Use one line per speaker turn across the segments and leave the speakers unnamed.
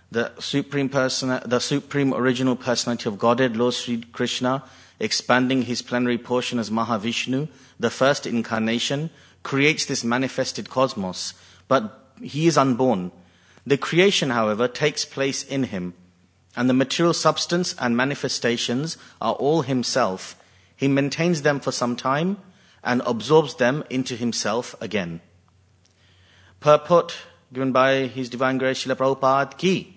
the supreme original personality of Godhead, Lord Sri Krishna, expanding his plenary portion as Mahavishnu, the first incarnation, creates this manifested cosmos, but he is unborn. The creation, however, takes place in him, and the material substance and manifestations are all himself. He maintains them for some time and absorbs them into himself again. Purport given by His Divine Grace Srila Prabhupada Ki.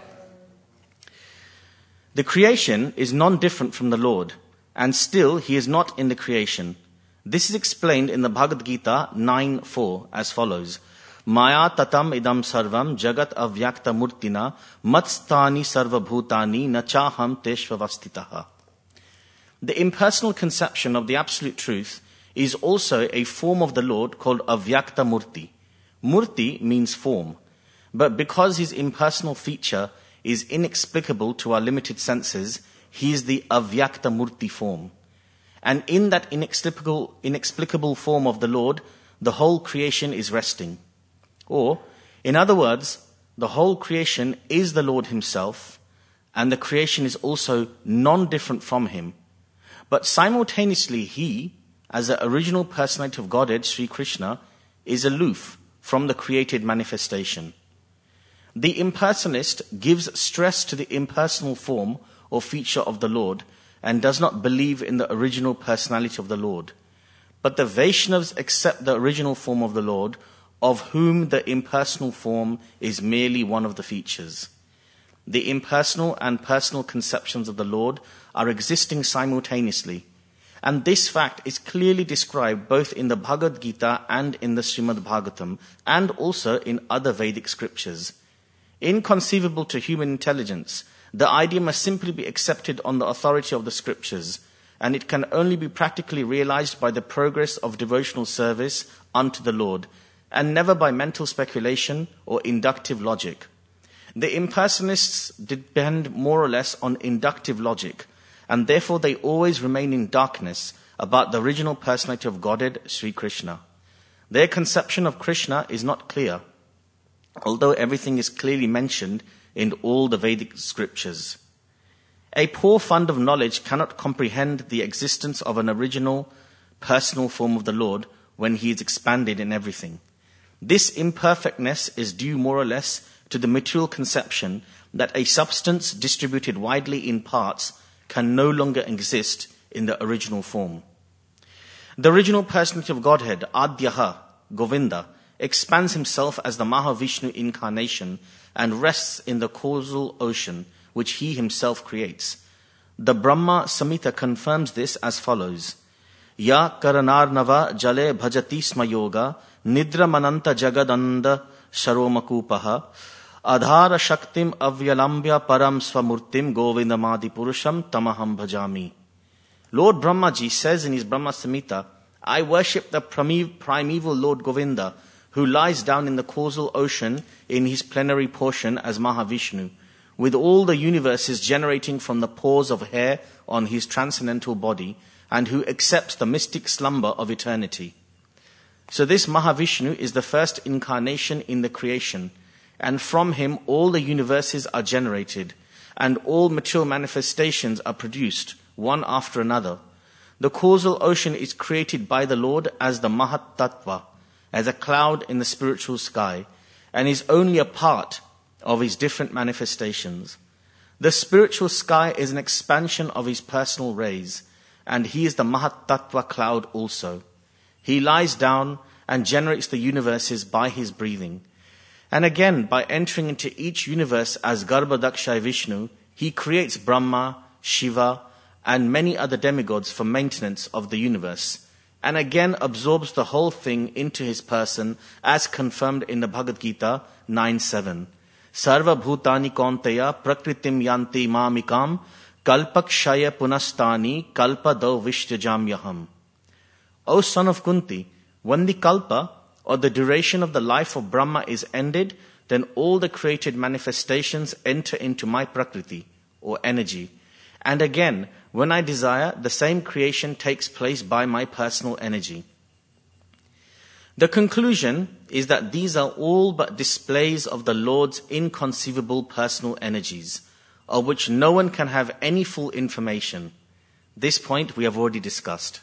The creation is non-different from the Lord, and still he is not in the creation. This is explained in the Bhagavad Gita 9.4 as follows. Maya tatam idam sarvam jagat avyakta murtina matstani sarva bhutani nachaham teshvavastitaha. The impersonal conception of the absolute truth is also a form of the Lord called avyakta murti. Murti means form, but because his impersonal feature is inexplicable to our limited senses, he is the avyakta murti form. And in that inexplicable form of the Lord, the whole creation is resting. Or, in other words, the whole creation is the Lord himself, and the creation is also non-different from him. But simultaneously, he, as the original personality of Godhead, Sri Krishna, is aloof from the created manifestation. The impersonalist gives stress to the impersonal form or feature of the Lord and does not believe in the original personality of the Lord. But the Vaishnavas accept the original form of the Lord, of whom the impersonal form is merely one of the features. The impersonal and personal conceptions of the Lord are existing simultaneously, and this fact is clearly described both in the Bhagavad Gita and in the Srimad Bhagavatam, and also in other Vedic scriptures. Inconceivable to human intelligence, the idea must simply be accepted on the authority of the scriptures, and it can only be practically realized by the progress of devotional service unto the Lord, and never by mental speculation or inductive logic. The impersonalists depend more or less on inductive logic, and therefore they always remain in darkness about the original personality of Godhead, Sri Krishna. Their conception of Krishna is not clear, although everything is clearly mentioned in all the Vedic scriptures. A poor fund of knowledge cannot comprehend the existence of an original personal form of the Lord when he is expanded in everything. This imperfectness is due more or less to the material conception that a substance distributed widely in parts can no longer exist in the original form. The original personality of Godhead, Adyaha, Govinda, expands himself as the Mahavishnu incarnation and rests in the causal ocean which he himself creates. The Brahma Samhita confirms this as follows. Ya karanarnava jale bhajati sma yoga nidra mananta jagadanda sharomakupaha adhara shaktim avyalambya param swamurtim govindamadi purusham tamaham bhajami. Lord Brahmaji says in his Brahma Samhita, I worship the primeval Lord Govinda, who lies down in the causal ocean in his plenary portion as Mahavishnu, with all the universes generating from the pores of hair on his transcendental body, and who accepts the mystic slumber of eternity. So this Mahavishnu is the first incarnation in the creation, and from him all the universes are generated, and all material manifestations are produced, one after another. The causal ocean is created by the Lord as the Mahat Tattva, as a cloud in the spiritual sky, and is only a part of his different manifestations. The spiritual sky is an expansion of his personal rays, and he is the Mahat Tattva cloud also. He lies down and generates the universes by his breathing. And again, by entering into each universe as Garbhadakshay Vishnu, he creates Brahma, Shiva, and many other demigods for maintenance of the universe, and again absorbs the whole thing into his person as confirmed in the Bhagavad Gita 9.7. Sarva bhutani kaunteya prakritim yanti mamikam kalpakshaya punastani kalpadau vishtijamyaham. O son of Kunti, when the kalpa, or the duration of the life of Brahma is ended, then all the created manifestations enter into my prakriti, or energy. And again, when I desire, the same creation takes place by my personal energy. The conclusion is that these are all but displays of the Lord's inconceivable personal energies, of which no one can have any full information. This point we have already discussed.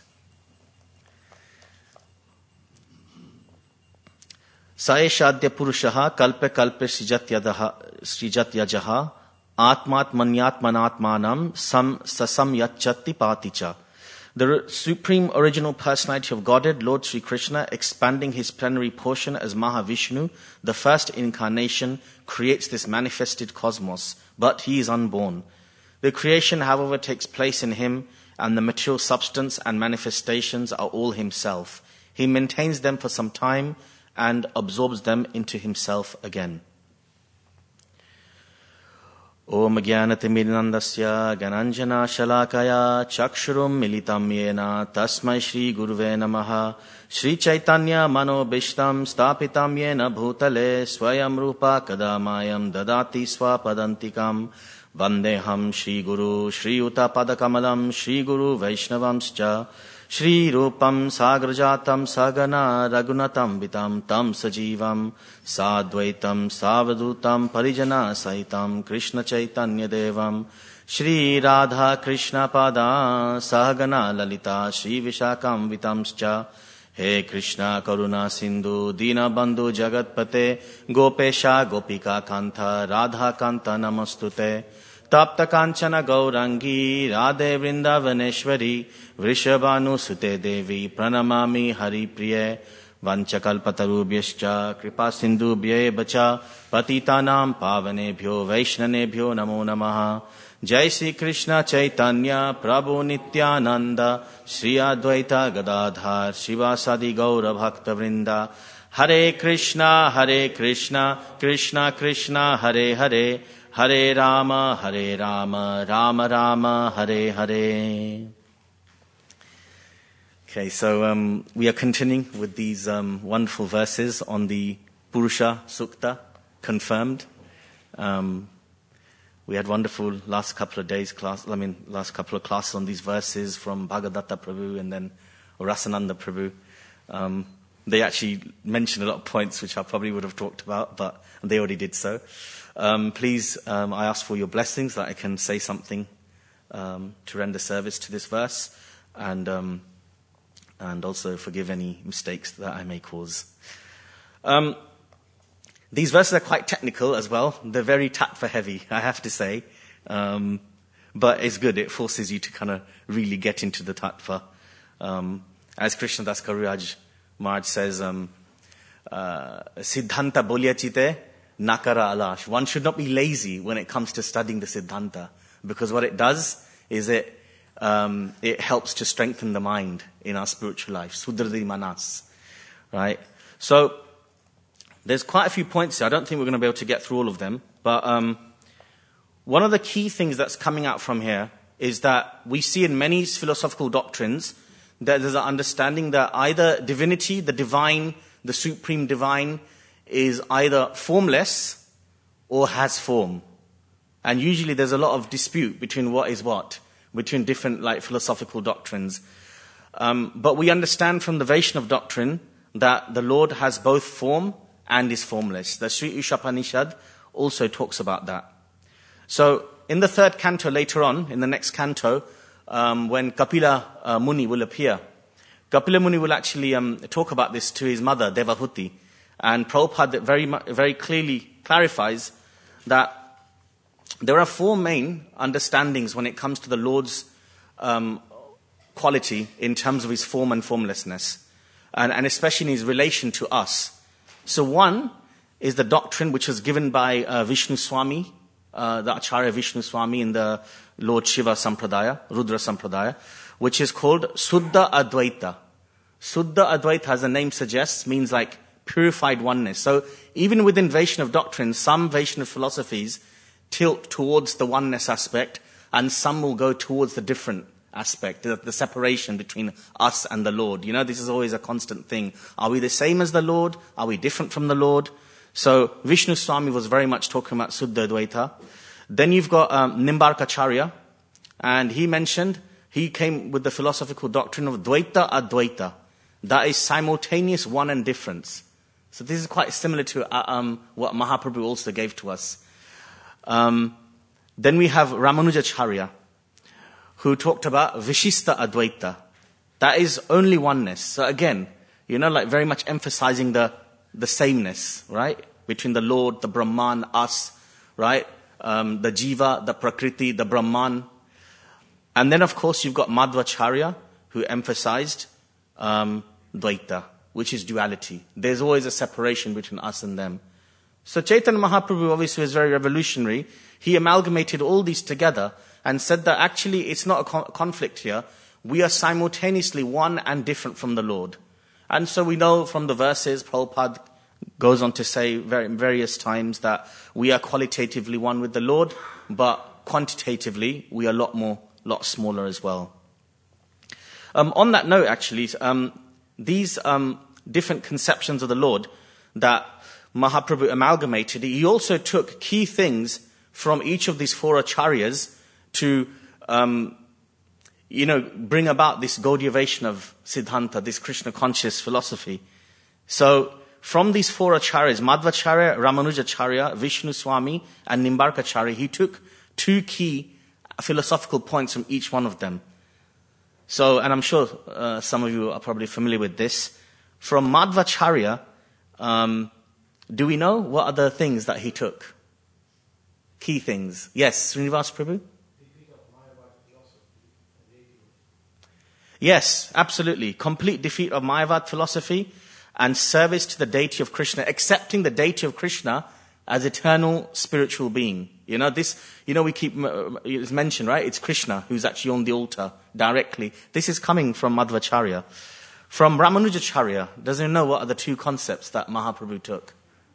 Saeshadya Purushaha Kalpe Kalpe Srijatyajaha Atmatmanyatmanatmanam Sasam Yachati Paticha. The Supreme Original Personality of Godhead, Lord Sri Krishna, expanding his plenary portion as Mahavishnu, the first incarnation, creates this manifested cosmos, but he is unborn. The creation, however, takes place in him, and the material substance and manifestations are all himself. He maintains them for some time and absorbs them into himself again. Om Jnanatimirandasya Gananjana Shalakaya Chakshurum Militam Yena Tasmai Shri Guruve Namaha Shri Chaitanya Mano Bishtam Stapitam Yena Bhutale Swayam Rupa Kadamayam Dadati Swapadantikam Vandeham Shri Guru Shri Uta Padakamalam Shri Guru Vaishnavamscha Shri Rupam Sagrajatam Sagana Ragunatam Vitam Tam Sajivam Sadvaitam Savadutam Parijana Sahitam Krishna Chaitanya Devam Shri Radha Krishna Pada Sahagana Lalita Shri Vishakam Vitamscha He Krishna Karuna Sindhu Dina Bandhu Jagatpate Gopesha Gopika Kanta Radha Kanta Namastute Tapta Kanchana Gaurangi Radhe Vrindavaneshwari Vrishabhanu Sute Devi Pranamami Hari Priye Vanchakalpatarubhyascha Kripa Sindhubhye Bacha Patitanam Pavanebhyo Vaishnanebhyo Namo Namaha Jai Sri Krishna Chaitanya Prabhu Nityananda Shri Advaita Gadadhar Shivasadi Gaura Bhakta Vrinda Hare Krishna Krishna Krishna Hare Hare Hare Rama, Rama Rama, Hare Hare. Okay, so we are continuing with these wonderful verses on the Purusha Sukta, confirmed. We had wonderful last couple of classes on these verses from Bhagadatta Prabhu and then Rasananda Prabhu. They actually mentioned a lot of points which I probably would have talked about, but they already did so. Please, I ask for your blessings that I can say something to render service to this verse, and also forgive any mistakes that I may cause. These verses are quite technical as well. They're very tattva heavy, I have to say, but it's good. It forces you to kind of really get into the tattva. As Krishnadas Kaviraj Maharaj says, Siddhanta bolyachite nakara alash. One should not be lazy when it comes to studying the Siddhanta, because what it does is it helps to strengthen the mind in our spiritual life. Sudhrati manas. Right? So, there's quite a few points here. I don't think we're going to be able to get through all of them, but one of the key things that's coming out from here is that we see in many philosophical doctrines that there's an understanding that either divinity, the divine, the supreme divine, is either formless or has form. And usually there's a lot of dispute between what is what, between different philosophical doctrines. But we understand from the Vaishnava doctrine that the Lord has both form and is formless. The Sri Ishapanishad also talks about that. So in the third canto later on, in the next canto, when Kapila Muni will appear, Kapila Muni will actually talk about this to his mother, Devahuti. And Prabhupada very clearly clarifies that there are four main understandings when it comes to the Lord's quality in terms of his form and formlessness, and especially in his relation to us. So one is the doctrine which was given by Vishnu Swami, the Acharya Vishnu Swami in the Lord Shiva Sampradaya, Rudra Sampradaya, which is called Suddha Advaita. Suddha Advaita, as the name suggests, means purified oneness. So even within Vaishnava doctrine, some Vaishnava philosophies tilt towards the oneness aspect, and some will go towards the different aspect, the separation between us and the Lord. This is always a constant thing. Are we the same as the Lord? Are we different from the Lord? So Vishnu Swami was very much talking about Suddha Advaita. Then you've got Nimbarkacharya, and he came with the philosophical doctrine of Dvaita Advaita. That is simultaneous one and difference. So this is quite similar to what Mahaprabhu also gave to us. Then we have Ramanujacharya, who talked about Vishista Advaita. That is only oneness. So again, like very much emphasizing the sameness, right? Between the Lord, the Brahman, us, right? The Jiva, the Prakriti, the Brahman. And then of course you've got Madhvacharya, who emphasized Dvaita, which is duality. There's always a separation between us and them. So Chaitanya Mahaprabhu obviously was very revolutionary. He amalgamated all these together and said that actually it's not a conflict here. We are simultaneously one and different from the Lord. And so we know from the verses, Prabhupada goes on to say various times that we are qualitatively one with the Lord, but quantitatively we are a lot smaller as well. On that note, actually, these different conceptions of the Lord that Mahaprabhu amalgamated, he also took key things from each of these four acharyas to, bring about this Gaudiyavation of Siddhanta, this Krishna conscious philosophy. So, from these four acharyas, Madhvacharya, Ramanujacharya, Vishnu Swami, and Nimbarkacharya, he took two key philosophical points from each one of them. So, and I'm sure some of you are probably familiar with this. From Madhvacharya, do we know what are the things that he took? Key things. Yes, Srinivas Prabhu? Yes, absolutely. Complete defeat of Mayavad philosophy and service to the deity of Krishna, accepting the deity of Krishna as eternal spiritual being. We keep, it's mentioned, right? It's Krishna who's actually on the altar directly. This is coming from Madhvacharya. From Ramanujacharya, does he know what are the two concepts that Mahaprabhu took?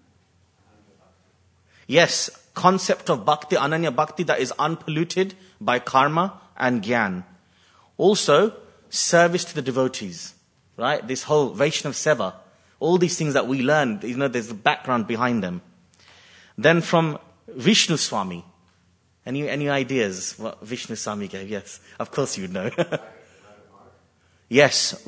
Yes, concept of bhakti, ananya bhakti, that is unpolluted by karma and gyan. Also, service to the devotees, right? This whole Vaishnav Seva, all these things that we learn, there's a background behind them. Then from Vishnu Swami, any ideas what Vishnu Swami gave? Yes, of course you know. Yes.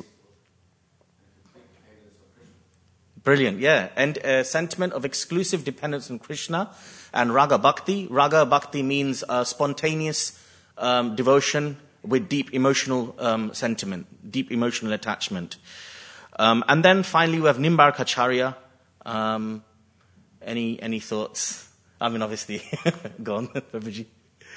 Brilliant, yeah. And sentiment of exclusive dependence on Krishna and Raga Bhakti. Raga Bhakti means spontaneous devotion with deep emotional sentiment, deep emotional attachment. And then finally we have Nimbarkacharya. Any thoughts? I mean, obviously, go on, Prabhuji.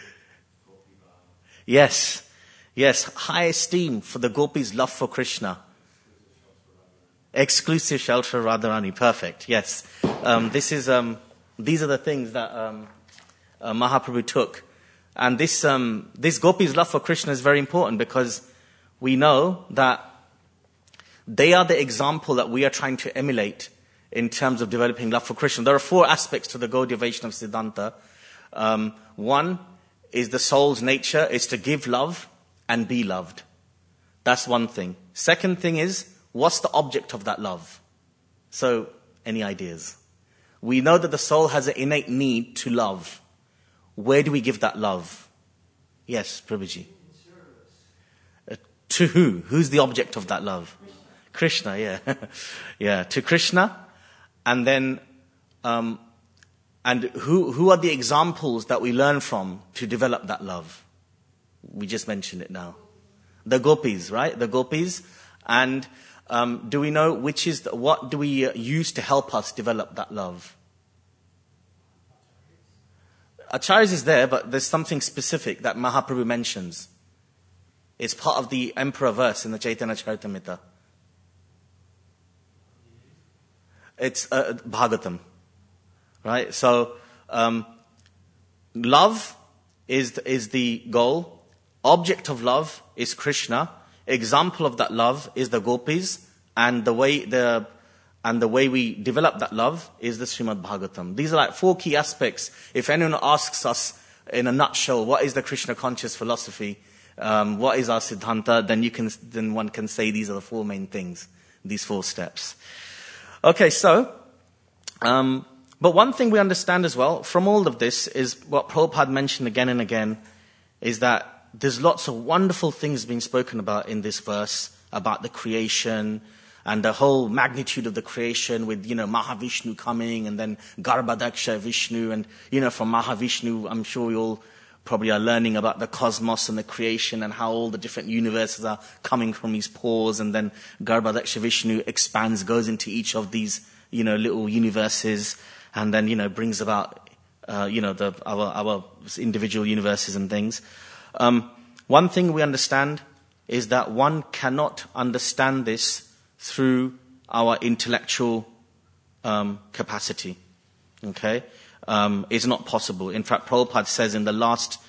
Yes, high esteem for the gopis' love for Krishna. Exclusive shelter Radharani, perfect, yes. These are the things that Mahaprabhu took. And this gopis' love for Krishna is very important because we know that they are the example that we are trying to emulate in terms of developing love for Krishna. There are four aspects to the Gaudiya Vaishnava Siddhanta. One is the soul's nature is to give love and be loved. That's one thing. Second thing is, what's the object of that love? So, any ideas? We know that the soul has an innate need to love. Where do we give that love? Yes, Prabhuji. To who? Who's the object of that love? Krishna, yeah. Yeah, to Krishna. And then, and who are the examples that we learn from to develop that love? We just mentioned it now. The gopis, right? The gopis. And do we know what do we use to help us develop that love? Acharyas is there, but there's something specific that Mahaprabhu mentions. It's part of the emperor verse in the Chaitanya Charitamrita. It's Bhagavatam, right? So, love is the goal. Object of love is Krishna. Example of that love is the gopis, and the way we develop that love is the Srimad Bhagavatam. These are like four key aspects. If anyone asks us in a nutshell, what is the Krishna conscious philosophy? What is our Siddhanta? Then one can say these are the four main things. These four steps. Okay, so, but one thing we understand as well from all of this is what Prabhupada mentioned again and again is that there's lots of wonderful things being spoken about in this verse about the creation and the whole magnitude of the creation with, Mahavishnu coming and then Garbhadaksha Vishnu. And, from Mahavishnu, I'm sure you all probably are learning about the cosmos and the creation and how all the different universes are coming from his pores. And then Garbhadaksha Vishnu expands, goes into each of these, little universes, and then, brings about, our individual universes and things. One thing we understand is that one cannot understand this through our intellectual capacity. Okay? It's not possible. In fact, Prabhupada says in the last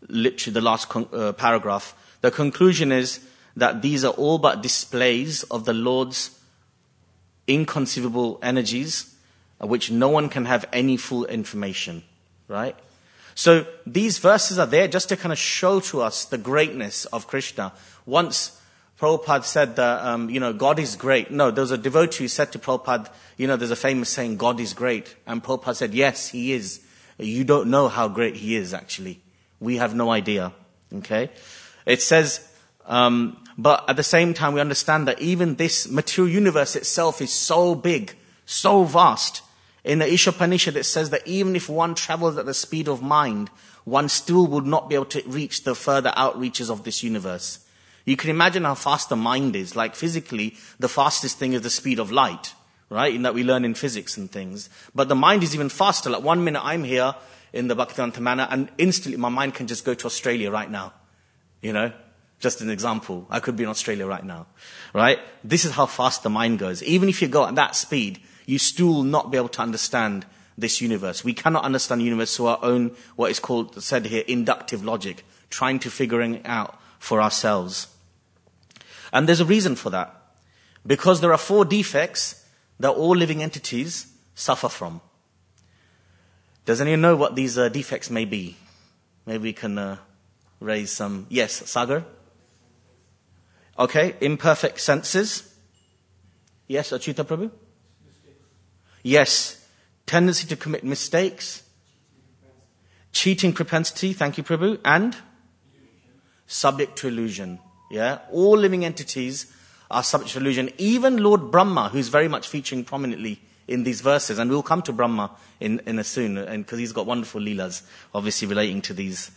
paragraph, the conclusion is that these are all but displays of the Lord's inconceivable energies, which no one can have any full information. Right? So these verses are there just to kind of show to us the greatness of Krishna. Once Prabhupada said that, God is great. No, there was a devotee who said to Prabhupada, there's a famous saying, God is great. And Prabhupada said, yes, he is. You don't know how great he is, actually. We have no idea. Okay? It says, but at the same time, we understand that even this material universe itself is so big, so vast. In the Ishopanishad, it says that even if one travels at the speed of mind, one still would not be able to reach the further outreaches of this universe. You can imagine how fast the mind is. Like physically, the fastest thing is the speed of light, right? In that we learn in physics and things. But the mind is even faster. Like 1 minute I'm here in the Bhaktivedanta Manor and instantly my mind can just go to Australia right now. Just an example. I could be in Australia right now, right? This is how fast the mind goes. Even if you go at that speed, you still will not be able to understand this universe. We cannot understand the universe through our own, what is called, said here, inductive logic, trying to figuring it out for ourselves. And there's a reason for that. Because there are 4 defects that all living entities suffer from. Does anyone know what these defects may be? Maybe we can raise some. Yes, Sagar? Okay, imperfect senses. Yes, Achyuta Prabhu? Yes, tendency to commit mistakes. Cheating propensity, thank you Prabhu. And? Subject to illusion. Yeah, all living entities are subject to illusion. Even Lord Brahma, who's very much featuring prominently in these verses, and we'll come to Brahma in a soon, and because he's got wonderful leelas, obviously relating to these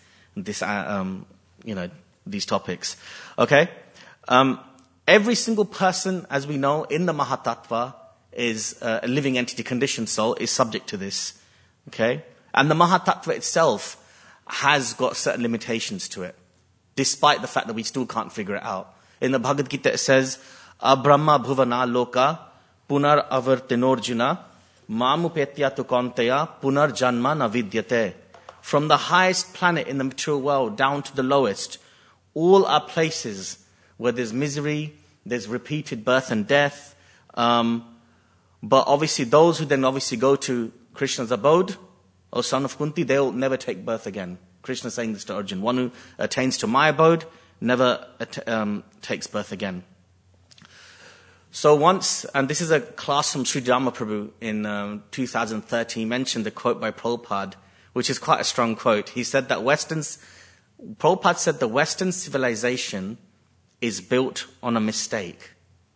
topics. Okay, every single person, as we know, in the Mahatattva is a living entity, conditioned soul, is subject to this. Okay, and the Mahatattva itself has got certain limitations to it, despite the fact that we still can't figure it out. In the Bhagavad Gita it says, Abrahma bhuvana loka punar avartinorjuna mamupetya tu kaunteya punar janma na vidyate. From the highest planet in the material world down to the lowest, all are places where there's misery, there's repeated birth and death. But obviously those who then obviously go to Krishna's abode, O son of Kunti, they'll never take birth again. Krishna is saying this to Arjuna. One who attains to my abode never takes birth again. So once, and this is a class from Sri Dhamma Prabhu in 2013, he mentioned a quote by Prabhupada, which is quite a strong quote. He said that Prabhupada said the Western civilization is built on a mistake.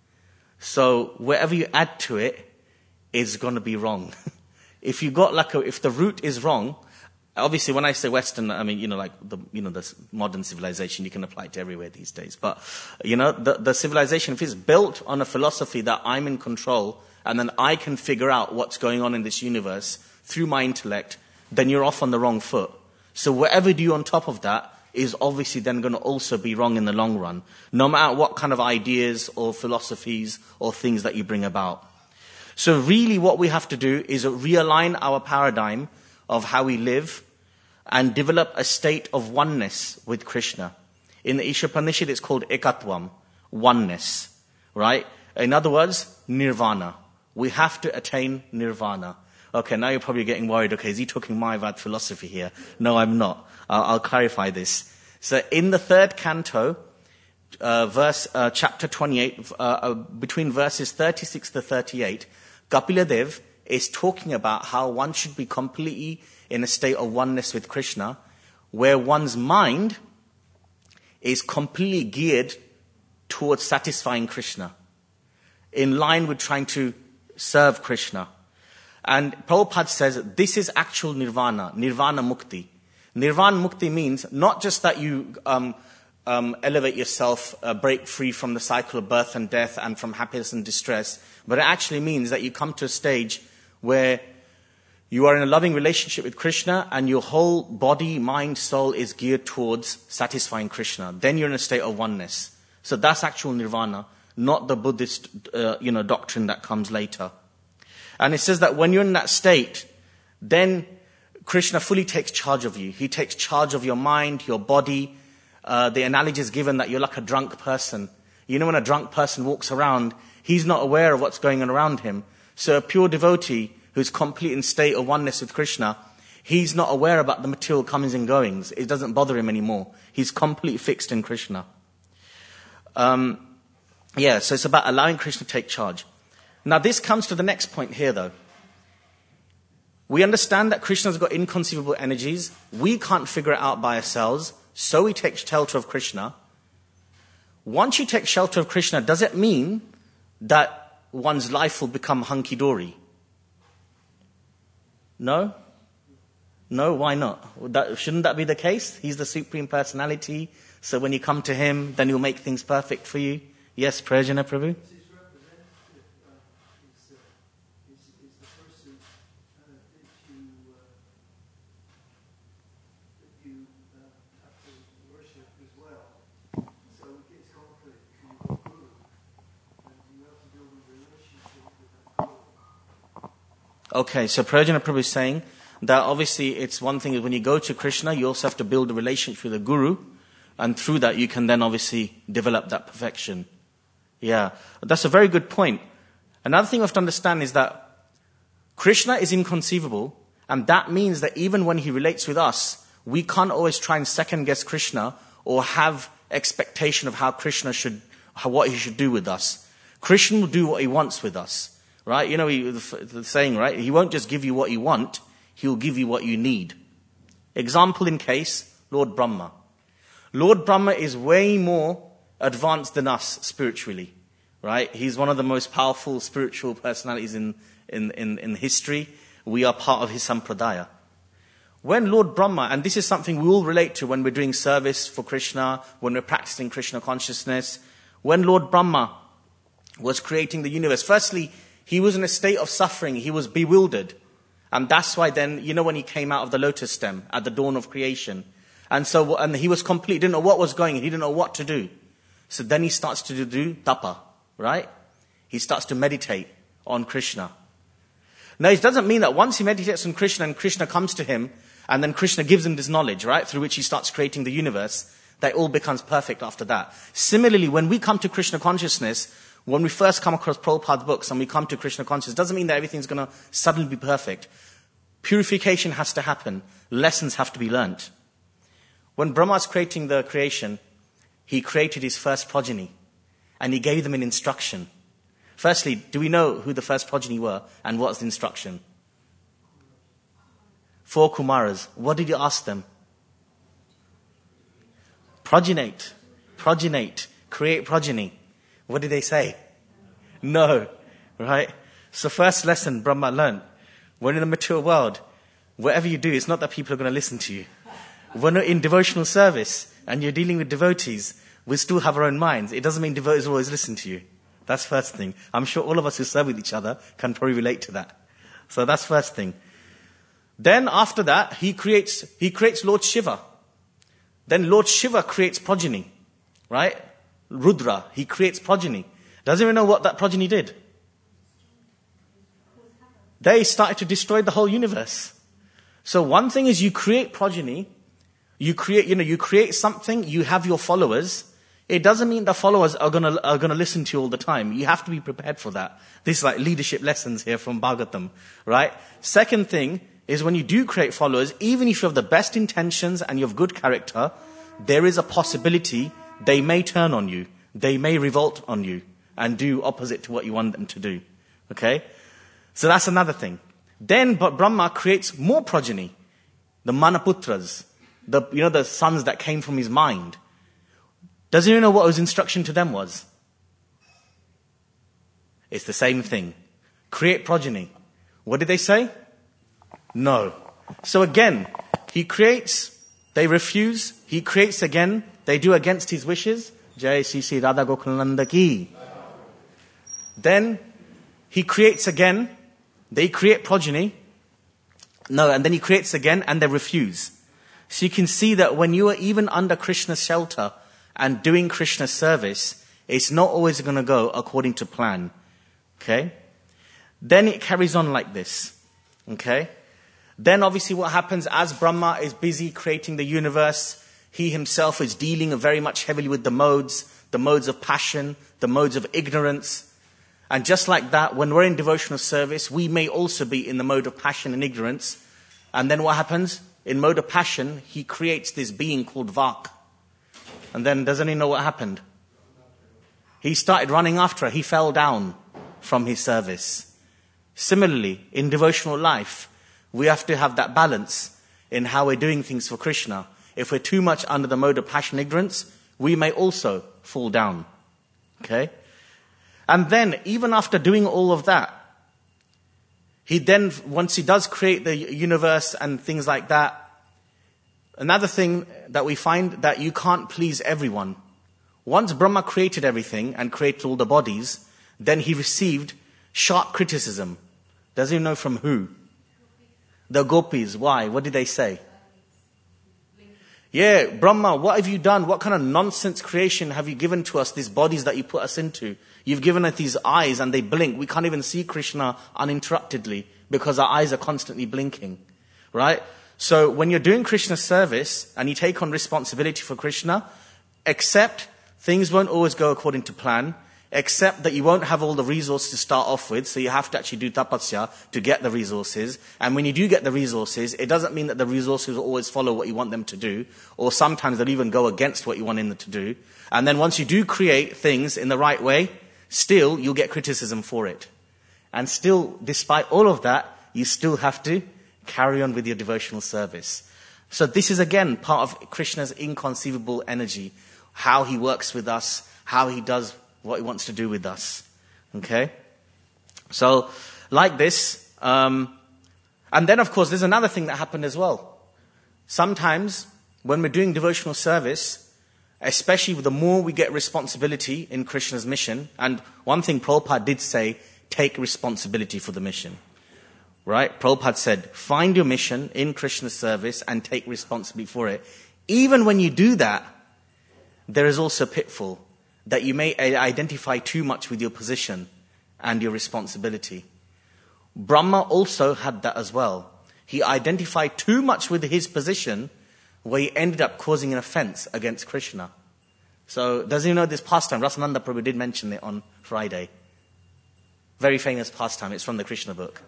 So wherever you add to it is going to be wrong. If the root is wrong, obviously when I say Western, I mean, the modern civilization, you can apply it to everywhere these days. But, the civilization, if it's built on a philosophy that I'm in control and then I can figure out what's going on in this universe through my intellect, then you're off on the wrong foot. So whatever you do on top of that is obviously then going to also be wrong in the long run, no matter what kind of ideas or philosophies or things that you bring about. So really what we have to do is realign our paradigm of how we live and develop a state of oneness with Krishna. In the Ishopanishad, it's called ekatvam, oneness, right? In other words, nirvana. We have to attain nirvana. Okay, now you're probably getting worried. Okay, is he talking Mayavad philosophy here? No, I'm not. I'll clarify this. So in the 3rd canto, chapter 28, between verses 36 to 38, Kapila Dev is talking about how one should be completely in a state of oneness with Krishna, where one's mind is completely geared towards satisfying Krishna. in line with trying to serve Krishna. And Prabhupada says this is actual nirvana, nirvana mukti. Nirvana mukti means not just that you elevate yourself, break free from the cycle of birth and death and from happiness and distress, but it actually means that you come to a stage where you are in a loving relationship with Krishna and your whole body, mind, soul is geared towards satisfying Krishna. Then you're in a state of oneness. So that's actual nirvana, not the Buddhist doctrine that comes later. And it says that when you're in that state, then Krishna fully takes charge of you. He takes charge of your mind, your body. The analogy is given that you're like a drunk person. You know, when a drunk person walks around, he's not aware of what's going on around him. So a pure devotee who's complete in state of oneness with Krishna, he's not aware about the material comings and goings. It doesn't bother him anymore. He's completely fixed in Krishna. So it's about allowing Krishna to take charge. Now this comes to the next point here though. We understand that Krishna's got inconceivable energies. We can't figure it out by ourselves. So we take shelter of Krishna. Once you take shelter of Krishna, does it mean that one's life will become hunky-dory? No? No, why not? Shouldn't that be the case? He's the Supreme Personality. So when you come to him, then he'll make things perfect for you. Yes, Prajana Prabhu? Okay, so Prajana Prabhu is saying that obviously it's one thing is when you go to Krishna, you also have to build a relationship with the Guru, and through that you can then obviously develop that perfection. Yeah, that's a very good point. Another thing we have to understand is that Krishna is inconceivable, and that means that even when he relates with us, we can't always try and second guess Krishna or have expectation of what he should do with us. Krishna will do what he wants with us. Right? You know the saying, right? He won't just give you what you want, he'll give you what you need. Example in case, Lord Brahma. Lord Brahma is way more advanced than us spiritually. Right? He's one of the most powerful spiritual personalities in history. We are part of his sampradaya. When Lord Brahma, and this is something we all relate to when we're doing service for Krishna, when we're practicing Krishna consciousness, when Lord Brahma was creating the universe, firstly, he was in a state of suffering. He was bewildered. And that's why then, when he came out of the lotus stem at the dawn of creation. And he was complete, didn't know what was going on. He didn't know what to do. So then he starts to do tapa, right? He starts to meditate on Krishna. Now, it doesn't mean that once he meditates on Krishna and Krishna comes to him, and then Krishna gives him this knowledge, right, through which he starts creating the universe, that it all becomes perfect after that. Similarly, when we come to Krishna consciousness, when we first come across Prabhupada's books and we come to Krishna consciousness, doesn't mean that everything's going to suddenly be perfect. Purification has to happen. Lessons have to be learnt. When Brahma was creating the creation, he created his first progeny and he gave them an instruction. Firstly, do we know who the first progeny were and what's the instruction? 4 Kumaras. What did he ask them? Progenate, create progeny. What did they say? No, right? So first lesson Brahma learned. When in the material world, whatever you do, it's not that people are going to listen to you. When you're in devotional service and you're dealing with devotees, we still have our own minds. It doesn't mean devotees will always listen to you. That's first thing. I'm sure all of us who serve with each other can probably relate to that. So that's first thing. Then after that, he creates Lord Shiva. Then Lord Shiva creates progeny, right? Rudra, he creates progeny. Doesn't even know what that progeny did. They started to destroy the whole universe. So one thing is you create progeny, you create something, you have your followers. It doesn't mean the followers are gonna listen to you all the time. You have to be prepared for that. This is like leadership lessons here from Bhagavatam, right? Second thing is when you do create followers, even if you have the best intentions and you have good character, there is a possibility they may turn on you. They may revolt on you and do opposite to what you want them to do. Okay? So that's another thing. Then Brahma creates more progeny. The Manaputras. The sons that came from his mind. Does he know what his instruction to them was? It's the same thing. Create progeny. What did they say? No. So again, he creates, they refuse. He creates again, they do against his wishes. Jai Shri Shri Radha Gokulananda ki. Then he creates again, they create progeny. No, and then he creates again and they refuse. So you can see that when you are even under Krishna's shelter and doing Krishna's service, it's not always going to go according to plan. Okay? Then it carries on like this. Okay? Then obviously what happens as Brahma is busy creating the universe, he himself is dealing very much heavily with the modes of passion, the modes of ignorance. And just like that, when we're in devotional service, we may also be in the mode of passion and ignorance. And then what happens? In mode of passion, he creates this being called Vak. And then doesn't he know what happened? He started running after her. He fell down from his service. Similarly, in devotional life, we have to have that balance in how we're doing things for Krishna. If we're too much under the mode of passion and ignorance, we may also fall down. Okay? And then, even after doing all of that, he then, once he does create the universe and things like that, another thing that we find that you can't please everyone. Once Brahma created everything and created all the bodies, then he received sharp criticism. Doesn't even know from who. The gopis. Why? What did they say? Yeah, Brahma, what have you done? What kind of nonsense creation have you given to us, these bodies that you put us into? You've given us these eyes and they blink. We can't even see Krishna uninterruptedly because our eyes are constantly blinking. Right? So when you're doing Krishna's service and you take on responsibility for Krishna, accept things won't always go according to plan. Except that you won't have all the resources to start off with, so you have to actually do tapasya to get the resources. And when you do get the resources, it doesn't mean that the resources will always follow what you want them to do, or sometimes they'll even go against what you want them to do. And then once you do create things in the right way, still you'll get criticism for it. And still, despite all of that, you still have to carry on with your devotional service. So this is again part of Krishna's inconceivable energy, how he works with us, how he does what he wants to do with us. Okay? So, like this, and then of course there's another thing that happened as well. Sometimes, when we're doing devotional service, especially the more we get responsibility in Krishna's mission, and one thing Prabhupada did say, take responsibility for the mission. Right? Prabhupada said, find your mission in Krishna's service and take responsibility for it. Even when you do that, there is also a pitfall that you may identify too much with your position and your responsibility. Brahma also had that as well. He identified too much with his position where he ended up causing an offense against Krishna. So, does he know this pastime? Rasananda Prabhu did mention it on Friday. Very famous pastime. It's from the Krishna book.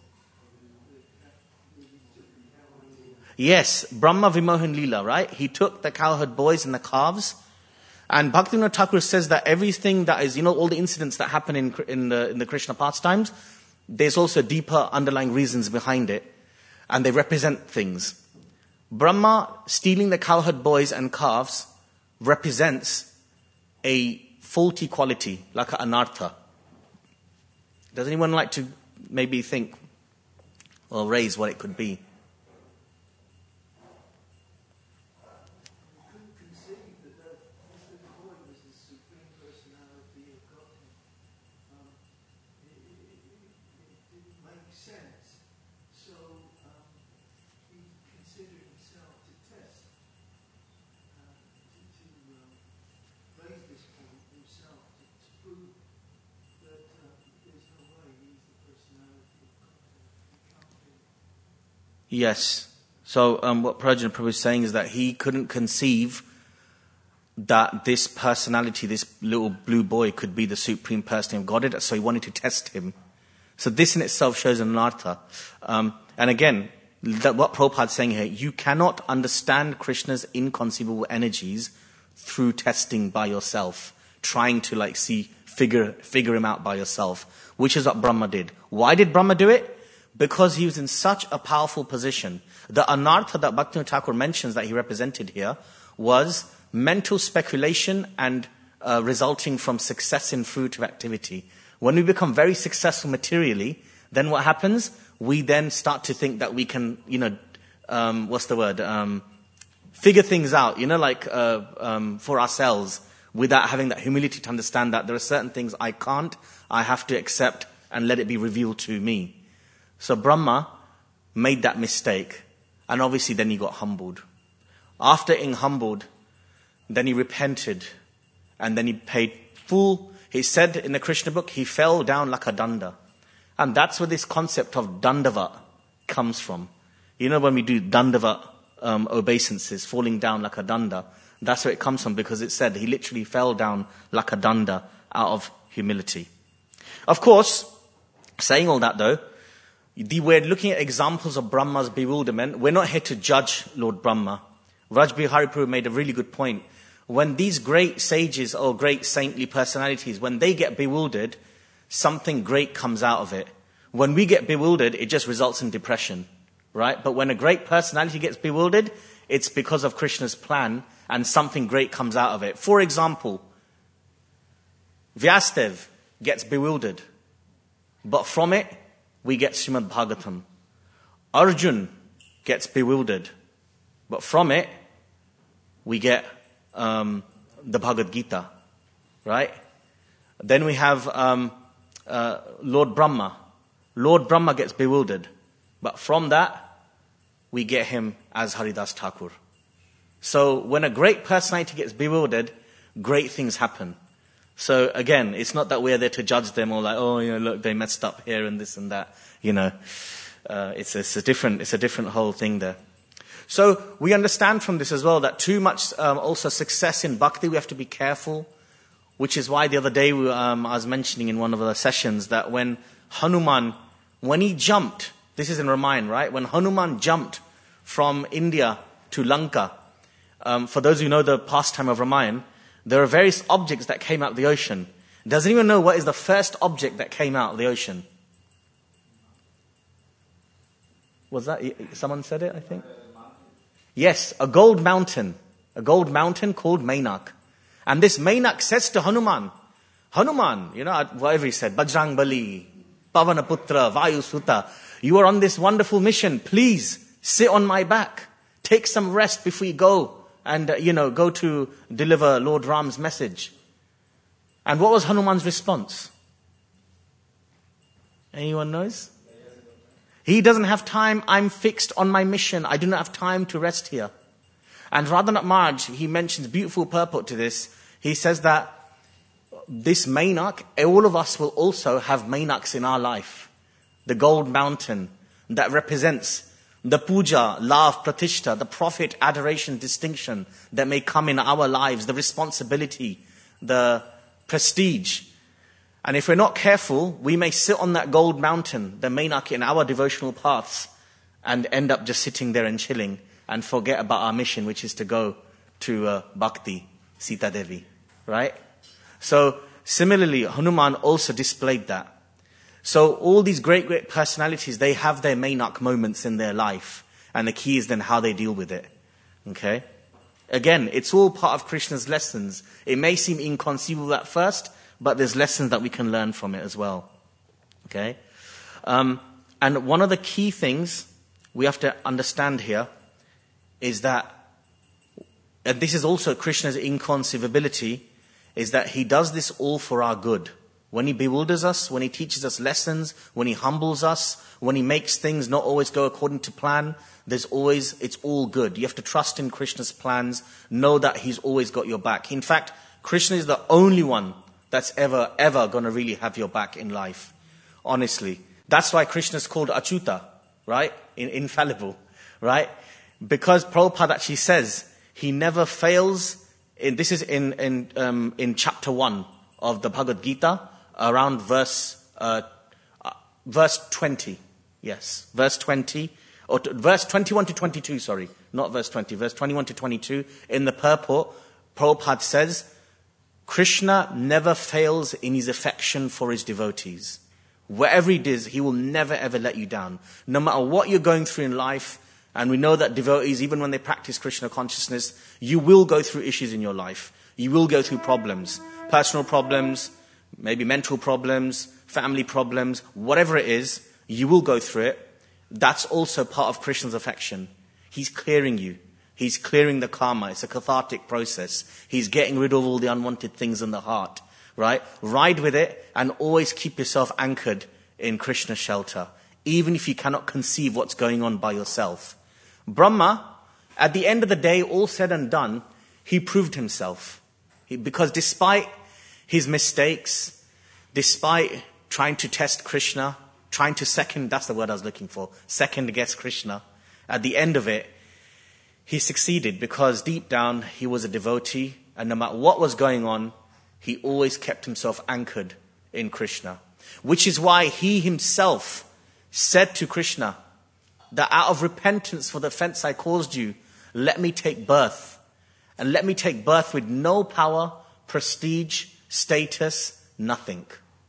Yes, Brahma Vimohan Leela, right? He took the cowherd boys and the calves. And Bhaktivinoda Thakur says that everything that is, all the incidents that happen in the Krishna pastimes, there's also deeper underlying reasons behind it. And they represent things. Brahma stealing the cowherd boys and calves represents a faulty quality, like an anartha. Does anyone like to maybe think or raise what it could be? Yes. So what Prajna Prabhu is saying is that he couldn't conceive that this personality, this little blue boy, could be the supreme person of Godhead, so he wanted to test him. So this in itself shows an anartha. And again, what Prabhupada is saying here, you cannot understand Krishna's inconceivable energies through testing by yourself, trying to figure him out by yourself, which is what Brahma did. Why did Brahma do it? Because he was in such a powerful position. The anartha that Bhaktivinoda Thakur mentions that he represented here was mental speculation and resulting from success in fruitive activity. When we become very successful materially, then what happens? We then start to think that we can, figure things out, for ourselves, without having that humility to understand that there are certain things I can't, I have to accept and let it be revealed to me. So Brahma made that mistake, and obviously then he got humbled. After being humbled, then he repented, and then he paid full. He said in the Krishna book, he fell down like a danda. And that's where this concept of dandavat comes from. You know, when we do dandavat obeisances, falling down like a danda, that's where it comes from, because it said he literally fell down like a danda out of humility. Of course, saying all that though, we're looking at examples of Brahma's bewilderment. We're not here to judge Lord Brahma. Raj Bihari Prabhu made a really good point. When these great sages or great saintly personalities, when they get bewildered, something great comes out of it. When we get bewildered, it just results in depression, right? But when a great personality gets bewildered, it's because of Krishna's plan and something great comes out of it. For example, Vyastev gets bewildered, but from it, we get Srimad Bhagavatam. Arjun gets bewildered, but from it, we get the Bhagavad Gita, right? Then we have Lord Brahma. Lord Brahma gets bewildered, but from that, we get him as Haridas Thakur. So when a great personality gets bewildered, great things happen. So again, it's not that we're there to judge them or look, they messed up here and this and that. It's a different whole thing there. So we understand from this as well that too much also success in bhakti, we have to be careful, which is why the other day I was mentioning in one of the sessions that when Hanuman, when he jumped, this is in Ramayana, right? When Hanuman jumped from India to Lanka, for those who know the pastime of Ramayana, there are various objects that came out of the ocean. Does anyone know what is the first object that came out of the ocean? Was that, someone said it, I think? Yes, a gold mountain called Mainak. And this Mainak says to Hanuman, whatever he said, Bajrang Bali, Pavanaputra, Vayu Suta, you are on this wonderful mission. Please sit on my back. Take some rest before you go and, go to deliver Lord Ram's message. And what was Hanuman's response? Anyone knows? He doesn't have time. I'm fixed on my mission. I do not have time to rest here. And Radhanath Maharaj, he mentions beautiful purport to this. He says that this Mainak, all of us will also have Mainaks in our life. The gold mountain that represents the puja, love, pratishta, the profit, adoration, distinction that may come in our lives, the responsibility, the prestige. And if we're not careful, we may sit on that gold mountain, the Mainak, in our devotional paths and end up just sitting there and chilling and forget about our mission, which is to go to Bhakti, Sita Devi, right? So similarly, Hanuman also displayed that. So all these great personalities, they have their Mainak moments in their life. And the key is then how they deal with it. Okay? Again, it's all part of Krishna's lessons. It may seem inconceivable at first, but there's lessons that we can learn from it as well. Okay? And one of the key things we have to understand here is that, and this is also Krishna's inconceivability, is that he does this all for our good. When he bewilders us, when he teaches us lessons, when he humbles us, when he makes things not always go according to plan, it's all good. You have to trust in Krishna's plans, know that he's always got your back. In fact, Krishna is the only one that's ever going to really have your back in life. Honestly. That's why Krishna's called Achyuta, right? Infallible, right? Because Prabhupada actually says he never fails. This is in chapter 1 of the Bhagavad Gita, around verse 20. Yes, verse 20, or verse 21 to 22, sorry, not verse 20, verse 21 to 22. In the purport, Prabhupada says, Krishna never fails in his affection for his devotees. Wherever he is, he will never ever let you down. No matter what you're going through in life, and we know that devotees, even when they practice Krishna consciousness, you will go through issues in your life. You will go through problems, personal problems, maybe mental problems, family problems, whatever it is, you will go through it. That's also part of Krishna's affection. He's clearing you. He's clearing the karma. It's a cathartic process. He's getting rid of all the unwanted things in the heart, right? Ride with it and always keep yourself anchored in Krishna's shelter, even if you cannot conceive what's going on by yourself. Brahma, at the end of the day, all said and done, he proved himself. Because despite his mistakes, despite trying to test Krishna, trying to second guess Krishna, at the end of it, he succeeded because deep down he was a devotee, and no matter what was going on, he always kept himself anchored in Krishna. Which is why he himself said to Krishna that out of repentance for the offense I caused you, let me take birth. And let me take birth with no power, prestige, status, nothing.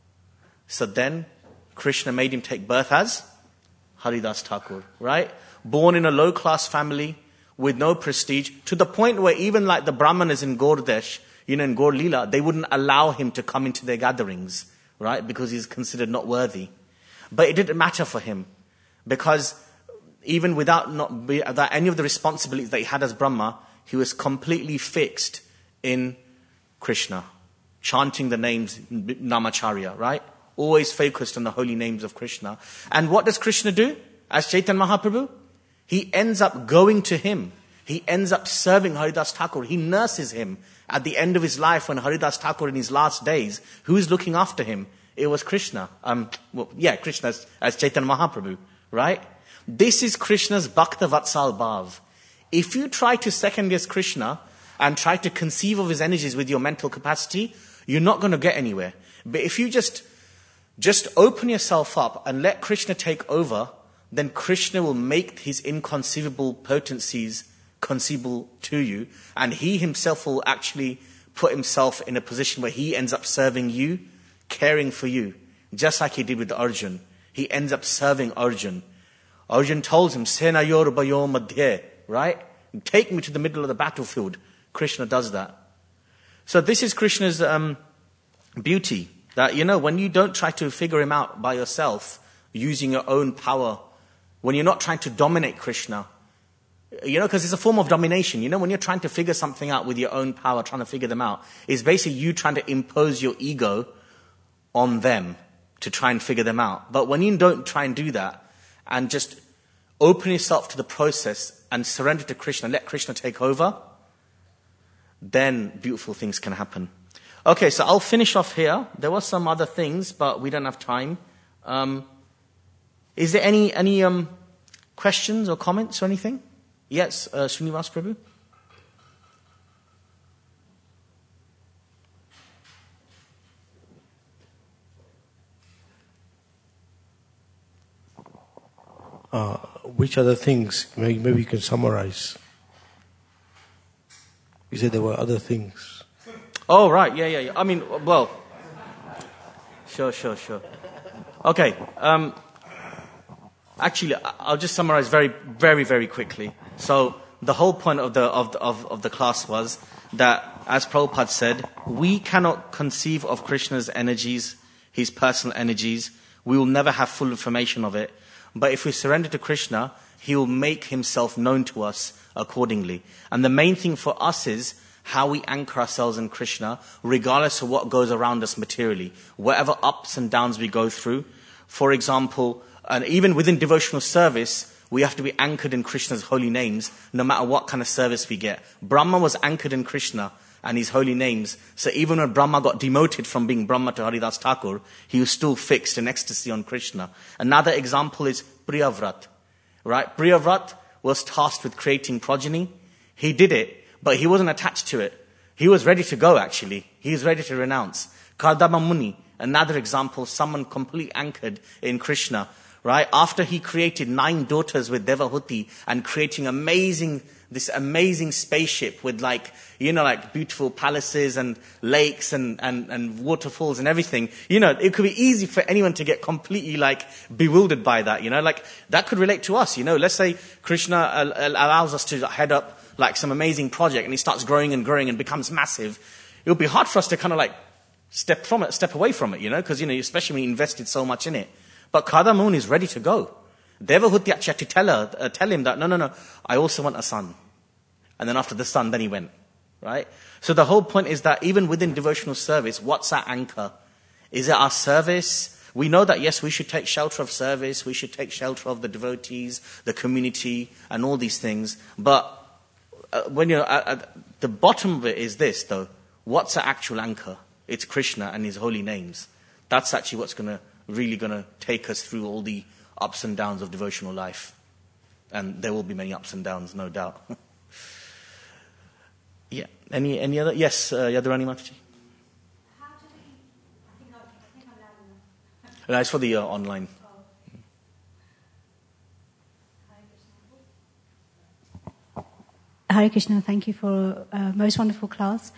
So then Krishna made him take birth as Haridas Thakur, right? Born in a low-class family, with no prestige, to the point where even like the Brahmanas in Gaurdesh, in Gaur Leela, they wouldn't allow him to come into their gatherings, right? Because he's considered not worthy. But it didn't matter for him, because even without any of the responsibilities that he had as Brahma, he was completely fixed in Krishna, chanting the names, Namacharya, right? Always focused on the holy names of Krishna. And what does Krishna do as Chaitanya Mahaprabhu? He ends up going to him. He ends up serving Haridas Thakur. He nurses him. At the end of his life, when Haridas Thakur in his last days, who's looking after him? It was Krishna. Krishna as Chaitanya Mahaprabhu, right? This is Krishna's Bhakta Vatsal Bhav. If you try to second guess Krishna and try to conceive of his energies with your mental capacity, you're not going to get anywhere. But if you just open yourself up and let Krishna take over, then Krishna will make his inconceivable potencies conceivable to you, and he himself will actually put himself in a position where he ends up serving you, caring for you, just like he did with Arjun. He ends up serving Arjun. Arjun tells him, Senayor Bayo Madhye, right? Take me to the middle of the battlefield. Krishna does that. So this is Krishna's beauty, that, when you don't try to figure him out by yourself, using your own power, when you're not trying to dominate Krishna, because it's a form of domination. When you're trying to figure something out with your own power, trying to figure them out, it's basically you trying to impose your ego on them to try and figure them out. But when you don't try and do that, and just open yourself to the process and surrender to Krishna, let Krishna take over, then beautiful things can happen. Okay, so I'll finish off here. There were some other things, but we don't have time. Is there any questions or comments or anything? Yes, Srinivas Prabhu?
Which other things? Maybe you can summarize. You said there were other things.
Oh, right. Yeah. I mean, well, sure. Okay. Actually, I'll just summarize very, very, very quickly. So the whole point of the class was that, as Prabhupada said, we cannot conceive of Krishna's energies, his personal energies. We will never have full information of it. But if we surrender to Krishna, he will make himself known to us accordingly. And the main thing for us is how we anchor ourselves in Krishna, regardless of what goes around us materially. Whatever ups and downs we go through. For example, and even within devotional service, we have to be anchored in Krishna's holy names, no matter what kind of service we get. Brahma was anchored in Krishna and his holy names. So even when Brahma got demoted from being Brahma to Haridas Thakur, he was still fixed in ecstasy on Krishna. Another example is Priyavrat, right? Priyavrat was tasked with creating progeny. He did it, but he wasn't attached to it. He was ready to go, actually. He was ready to renounce. Kardama Muni, another example, someone completely anchored in Krishna, right? After he created 9 daughters with Devahuti and creating this amazing spaceship with like beautiful palaces and lakes and waterfalls and everything. It could be easy for anyone to get completely bewildered by that, that could relate to us, Let's say Krishna allows us to head up some amazing project and it starts growing and growing and becomes massive. It would be hard for us to step away from it, because, especially when you invested so much in it. But Kadamun is ready to go. Devahutya had to tell him that, no, I also want a son. And then after the son, then he went, right? So the whole point is that even within devotional service, what's our anchor? Is it our service? We know that, yes, we should take shelter of service, we should take shelter of the devotees, the community, and all these things. But when the bottom of it is this, though. What's our actual anchor? It's Krishna and his holy names. That's actually what's really going to take us through all the ups and downs of devotional life. And there will be many ups and downs, no doubt. Yeah. Any other? Yes, Yadurani Mataji.
How do we? I think I'm loud enough.
No, it's for the online.
Hare Krishna, thank you for a most wonderful class.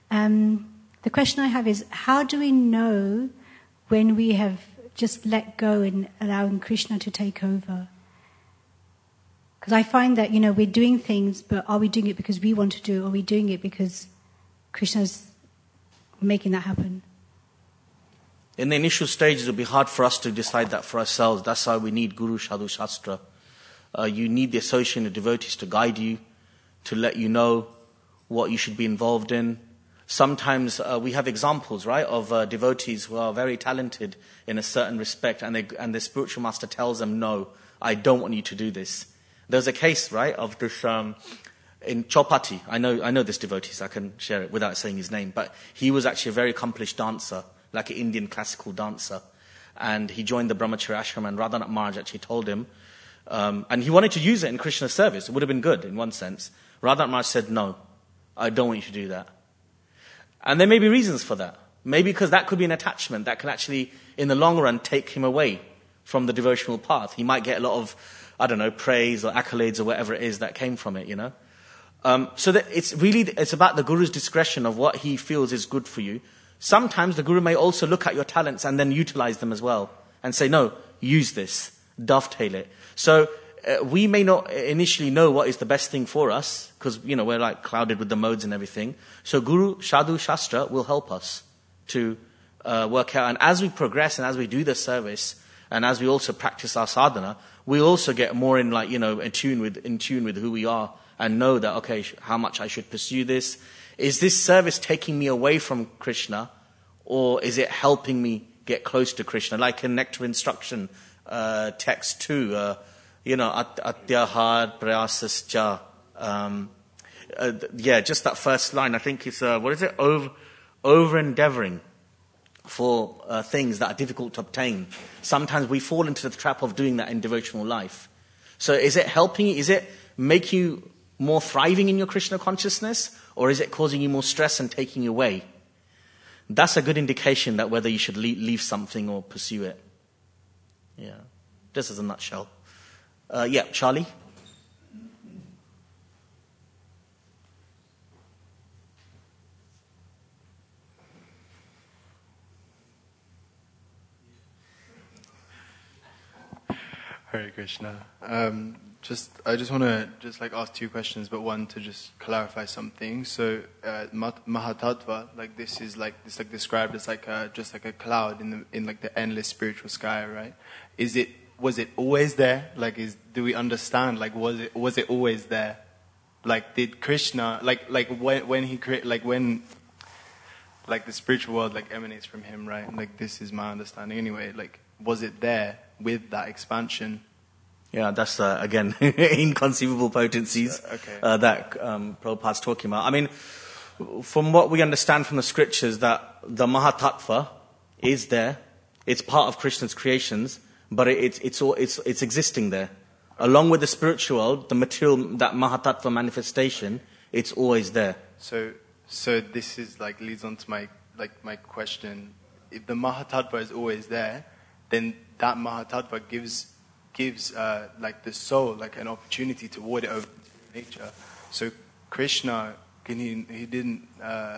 The question I have is, how do we know when we have just let go and allowing Krishna to take over? Because I find that, we're doing things, but are we doing it because we want to do it, or are we doing it because Krishna's making that happen?
In the initial stages, it'll be hard for us to decide that for ourselves. That's why we need Guru, Sadhu, Shastra. You need the associated devotees to guide you, to let you know what you should be involved in. Sometimes we have examples, right, of devotees who are very talented in a certain respect, and the spiritual master tells them, no, I don't want you to do this. There's a case, right, of this in Chopati. I know this devotee, so I can share it without saying his name, but he was actually a very accomplished dancer, like an Indian classical dancer. And he joined the Brahmacharya ashram, and Radhanath Maharaj actually told him, and he wanted to use it in Krishna's service. It would have been good in one sense. Radhanath Maharaj said, no, I don't want you to do that. And there may be reasons for that. Maybe because that could be an attachment that could actually, in the long run, take him away from the devotional path. He might get a lot of, praise or accolades or whatever it is that came from it, So that it's about the Guru's discretion of what he feels is good for you. Sometimes the Guru may also look at your talents and then utilize them as well and say, no, use this, dovetail it. So we may not initially know what is the best thing for us because, we're like clouded with the modes and everything. So Guru, Sadhu, Shastra will help us to work out. And as we progress and as we do the service and as we also practice our sadhana, we also get more in tune with who we are and know that, okay, how much I should pursue this. Is this service taking me away from Krishna, or is it helping me get close to Krishna? Like in Nectar Instruction, text 2, atyahar prayasascha. Just that first line. I think it's, over endeavoring for things that are difficult to obtain. Sometimes we fall into the trap of doing that in devotional life. So is it helping you? Is it make you more thriving in your Krishna consciousness, or is it causing you more stress and taking you away? That's a good indication that whether you should leave something or pursue it. Yeah, just as a nutshell. Charlie?
Hare Krishna. I just want to ask two questions, but one to just clarify something. So, Mahatattva, this is described as just like a cloud in the endless spiritual sky, right? Was it always there? Do we understand? Was it always there? Did Krishna when he create when the spiritual world emanates from him, right? This is my understanding anyway. Was it there with that expansion?
Yeah, that's, again, inconceivable potencies that Prabhupada's talking about. I mean, from what we understand from the scriptures, that the Mahatattva is there. It's part of Krishna's creations, but it's existing there. Along with the spiritual world, the material, that Mahatattva manifestation, it's always there.
So this is leads on to my question. If the Mahatattva is always there, then that Mahatattva gives the soul an opportunity to ward it over to nature. So Krishna, he didn't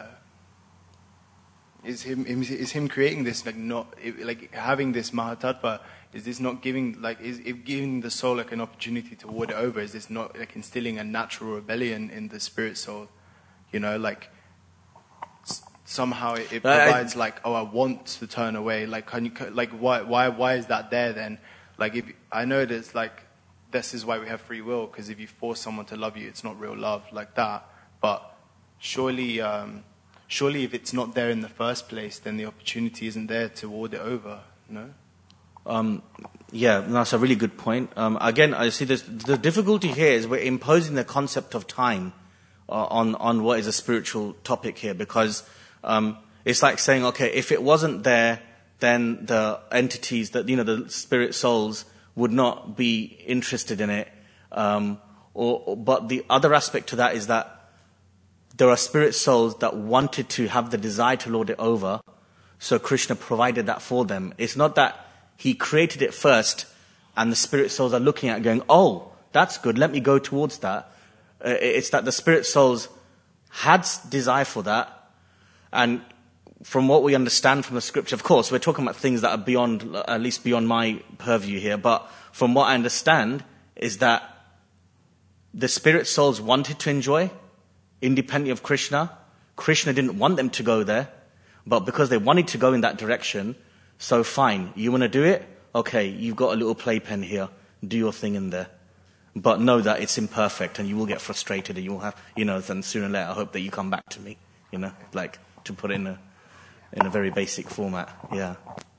is him creating this having this Mahatattva, is this not giving giving the soul an opportunity to ward it over? Is this not instilling a natural rebellion in the spirit soul? somehow it provides like, oh, I want to turn away. Like, why is that there then? Like, if I know that it's like, this is why we have free will, because if you force someone to love you, it's not real love like that. But surely if it's not there in the first place, then the opportunity isn't there to ward it over, no?
Yeah, that's a really good point. Again, I see the difficulty here is we're imposing the concept of time on what is a spiritual topic here, because it's like saying, okay, if it wasn't there, then the entities that, the spirit souls would not be interested in it. But the other aspect to that is that there are spirit souls that wanted to have the desire to lord it over, so Krishna provided that for them. It's not that he created it first and the spirit souls are looking at it going, oh, that's good, let me go towards that. It's that the spirit souls had desire for that, and from what we understand from the scripture, of course, we're talking about things that are beyond, at least beyond my purview here, but from what I understand is that the spirit souls wanted to enjoy, independently of Krishna. Krishna didn't want them to go there, but because they wanted to go in that direction, so fine, you want to do it? Okay, you've got a little playpen here, do your thing in there. But know that it's imperfect and you will get frustrated and you will have, then sooner or later I hope that you come back to me, like to put it in a very basic format, yeah.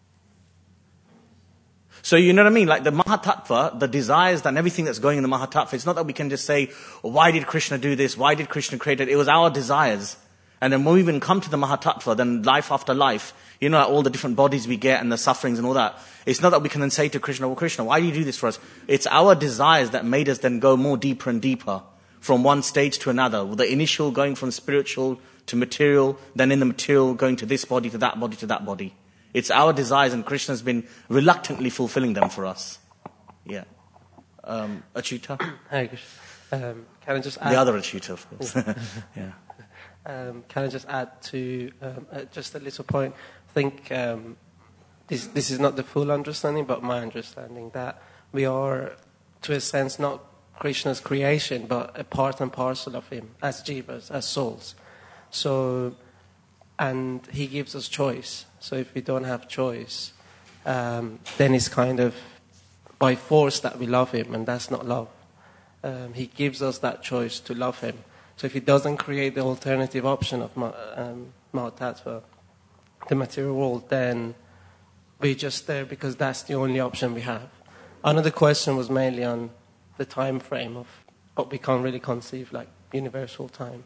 So you know what I mean? Like the Mahatattva, the desires and everything that's going in the Mahatattva, it's not that we can just say, why did Krishna do this? Why did Krishna create it? It was our desires. And then when we even come to the Mahatattva, then life after life, all the different bodies we get and the sufferings and all that, it's not that we can then say to Krishna, well, Krishna, why do you do this for us? It's our desires that made us then go more deeper and deeper from one stage to another. The initial going from spiritual to material, then in the material going to this body, to that body, to that body. It's our desires, and Krishna's been reluctantly fulfilling them for us. Yeah. Achyuta?
Hare Krishna. Can I just add?
The other Achyuta, of course. Yeah.
Can I just add to just a little point? I think this is not the full understanding, but my understanding that we are, to a sense, not Krishna's creation, but a part and parcel of him as jivas, as souls. So, and he gives us choice. So if we don't have choice, then it's kind of by force that we love him, and that's not love. He gives us that choice to love him. So if he doesn't create the alternative option of Mahatattva, the material world, then we're just there because that's the only option we have. Another question was mainly on the time frame of what we can't really conceive, like universal time.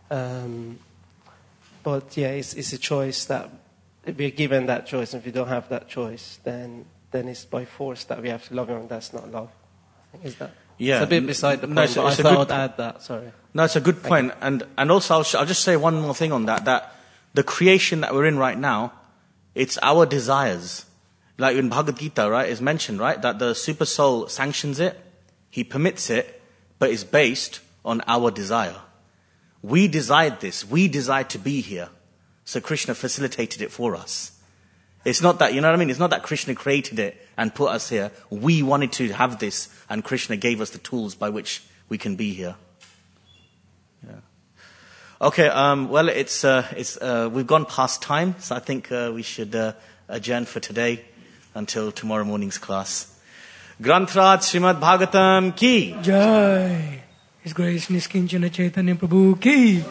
But yeah, it's a choice that if we're given that choice, and if we don't have that choice, then it's by force that we have to love him, and that's not love. I think is that. Yeah, it's a bit beside the point, but I thought I'd add that, sorry.
No, it's a good point. And also, I'll just say one more thing on that the creation that we're in right now, it's our desires. Like in Bhagavad Gita, right, is mentioned, right, that the super soul sanctions it, he permits it, but it's based on our desire. We desired this. We desired to be here. So Krishna facilitated it for us. It's not that, it's not that Krishna created it and put us here. We wanted to have this, and Krishna gave us the tools by which we can be here. Yeah. Okay, well, it's we've gone past time, so I think we should adjourn for today until tomorrow morning's class. Granthrat Srimad Bhagavatam ki
Jai. His Grace Niskinchana Chaitanya Prabhu ki